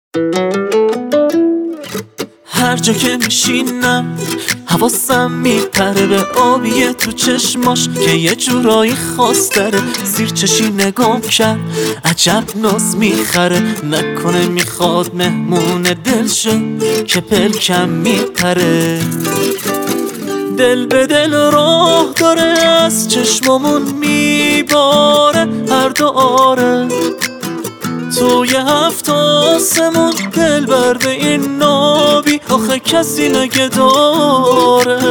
هر جا که میشینم حواسم میپره به آبیه تو چشماش که یه جورایی خاص داره. زیر چشی نگام کرد عجب ناز میخره، نکنه میخواد مهمون دل شه که پلکم میپره. دل به دل راه داره از چشمامون میباره هر دو آره. توی هفت آسمون دل بر به این نابی آخه کسی نگه داره.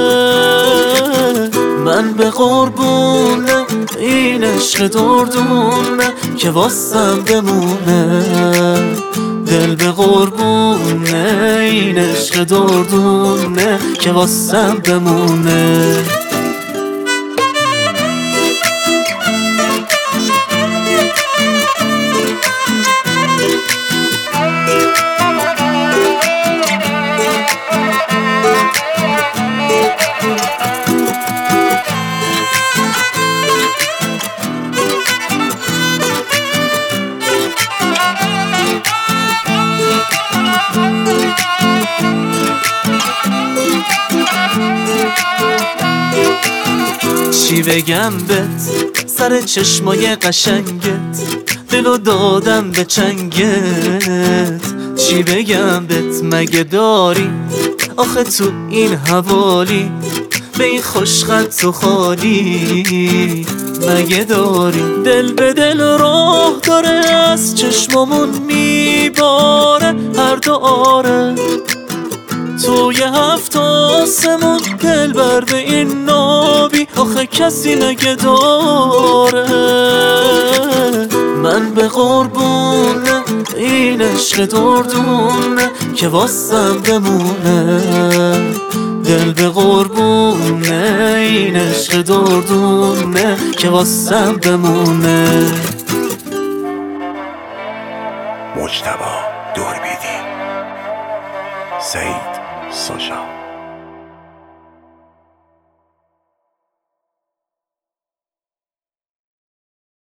من به قربونه این عشق دردونه که واسم بمونه. دل به قربونه این عشق دردونه که واسم بمونه. چی بگم بهت سر چشمای قشنگت، دلو دادم به چنگت. چی بگم بهت مگه داری آخه تو این حوالی به این خوشخط و خالی مگه داری. دل به دل راه داره از چشمامون میباره هر دو آره. توی هفت آسمون دل بر به این نابی آخه کسی نگه داره. من به قربونه این عشق دردونه که واسم بمونه. دل به قربونه این عشق دردونه که واسم بمونه. مجتبی دوربیدی، سعید سوشا.